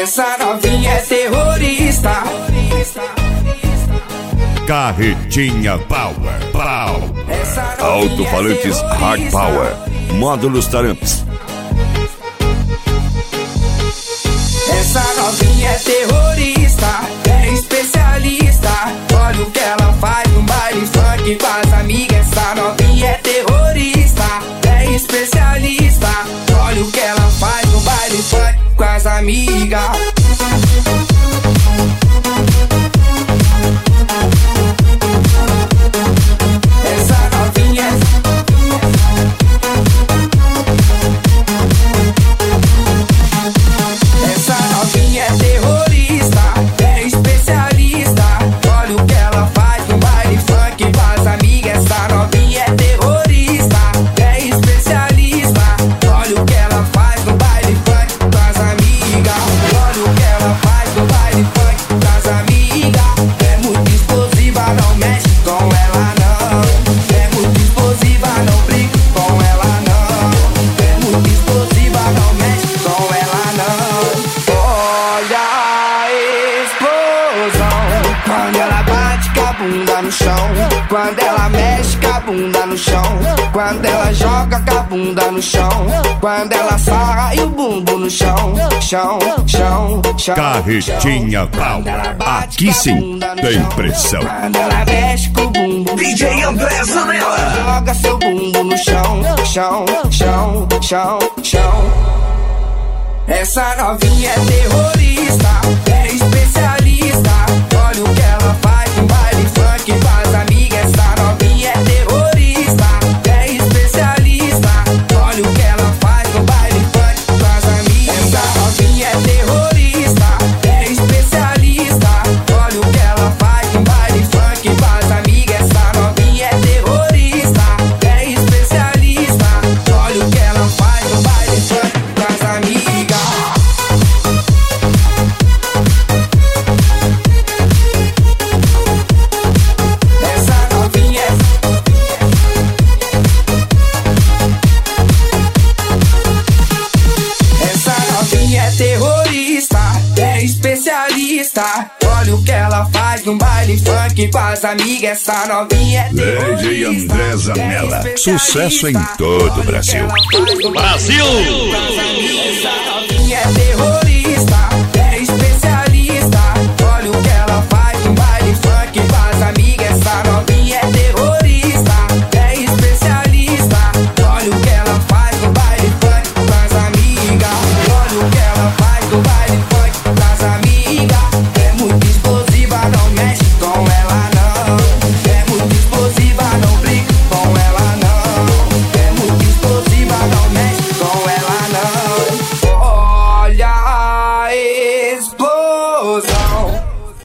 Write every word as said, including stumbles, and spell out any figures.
Essa novinha é terrorista. Carretinha Power. Power. Alto-falantes Hard Power. Módulos Taramps. Essa novinha é terrorista, é especialista. Olha o que ela faz no baile funk com as amigas. Essa novinha é terrorista, é especialista. Olha o que ela faz no baile funk com as amigas. Essa novinha Essa novinha é terrorista, é especialista. Olha o que ela faz no baile funk com as amigas. Essa novinha é terrorista, é especialista. Olha o que ela faz no baile funk com as amigas. Olha o que ela faz no baile funk com as amigas. É muito explosiva, não mexe com ela não. É muito explosiva, não brinca com ela não. É muito explosiva, não mexe com ela não. Olha a explosão quando ela bate com a bunda no chão, quando ela mexe com a bunda no chão, quando ela joga com a bunda no chão, quando ela sarra e o bumbum no chão, chão, chão, chão. Carretinha Power. Aqui sim tem pressão. Quando ela mexe com o bumbum, D J André Zanella. joga seu bumbum no chão, chão, chão, chão, chão. Essa novinha é terrorista, é especialista. Olha o que ela faz no baile funk com as amigas. Essa novinha é terrorista, é especialista. Olha o que ela faz no baile funk com as amigas. Essa novinha é terrorista, é especialista. Olha o que ela faz no baile funk com as amigas. Essa novinha é terrorista, é especialista. Olha o que ela faz no baile funk com as amigas. Terrorista, é especialista. Olha o que ela faz no baile funk com as amigas. Essa novinha é terrorista. D J André Zanella. Sucesso em todo o Brasil. Brasil! Essa novinha é terrorista.